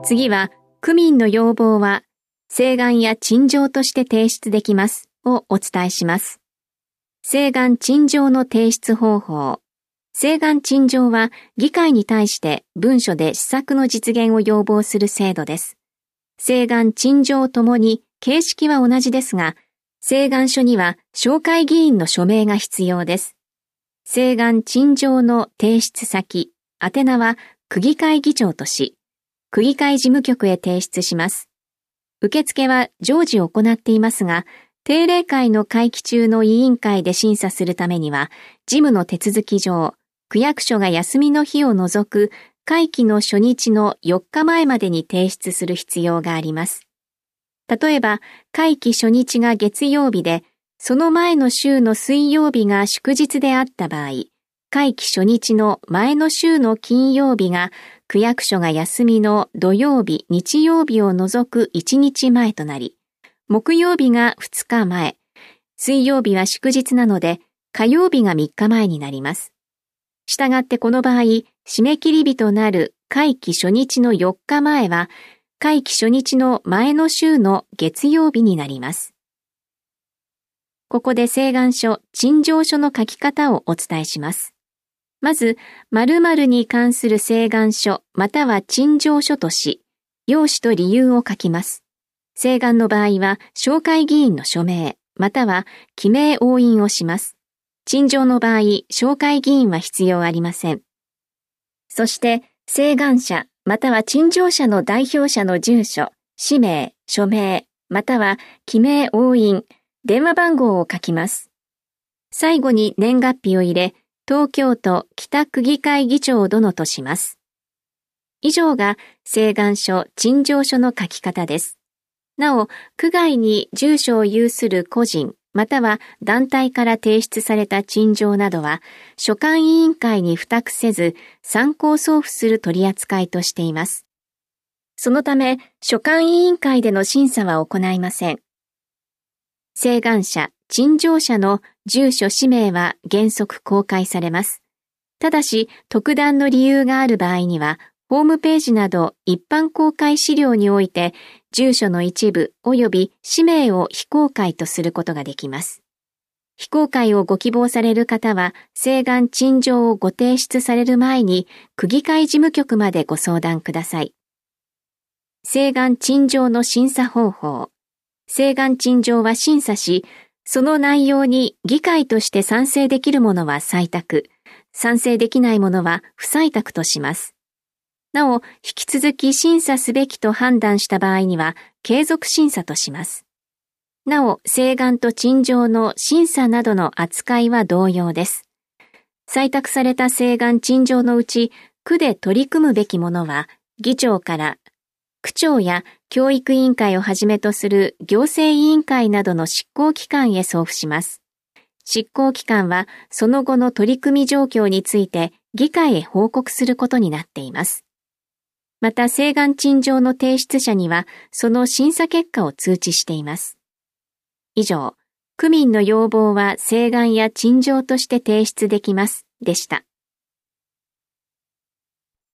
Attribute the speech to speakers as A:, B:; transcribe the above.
A: 次は、区民の要望は、請願や陳情として提出できますをお伝えします。請願陳情の提出方法。請願陳情は議会に対して文書で施策の実現を要望する制度です。請願陳情ともに形式は同じですが、請願書には紹介議員の署名が必要です。請願陳情の提出先、宛名は区議会議長とし、区議会事務局へ提出します。受付は常時行っていますが、定例会の会期中の委員会で審査するためには、事務の手続き上、区役所が休みの日を除く会期の初日の4日前までに提出する必要があります。例えば、会期初日が月曜日で、その前の週の水曜日が祝日であった場合、会期初日の前の週の金曜日が区役所が休みの土曜日、日曜日を除く1日前となり、木曜日が2日前、水曜日は祝日なので火曜日が3日前になります。したがってこの場合、締め切り日となる会期初日の4日前は、会期初日の前の週の月曜日になります。ここで請願書、陳情書の書き方をお伝えします。まず、〇〇に関する請願書または陳情書とし、要旨と理由を書きます。請願の場合は、紹介議員の署名、または記名押印をします。陳情の場合、紹介議員は必要ありません。そして、請願者、または陳情者の代表者の住所、氏名、署名、または記名押印、電話番号を書きます。最後に年月日を入れ、東京都北区議会議長殿とします。以上が請願書、陳情書の書き方です。なお、区外に住所を有する個人、または団体から提出された陳情などは、所管委員会に付託せず、参考送付する取り扱いとしています。そのため、所管委員会での審査は行いません。請願者、陳情者の住所氏名は原則公開されます。ただし、特段の理由がある場合には、ホームページなど一般公開資料において、住所の一部及び氏名を非公開とすることができます。非公開をご希望される方は、請願陳情をご提出される前に、区議会事務局までご相談ください。請願陳情の審査方法。請願陳情は審査し、その内容に議会として賛成できるものは採択、賛成できないものは不採択とします。なお、引き続き審査すべきと判断した場合には、継続審査とします。なお、請願と陳情の審査などの扱いは同様です。採択された請願陳情のうち、区で取り組むべきものは、議長から区長や教育委員会をはじめとする行政委員会などの執行機関へ送付します。執行機関はその後の取り組み状況について議会へ報告することになっています。また請願陳情の提出者にはその審査結果を通知しています。以上、区民の要望は請願や陳情として提出できますでした。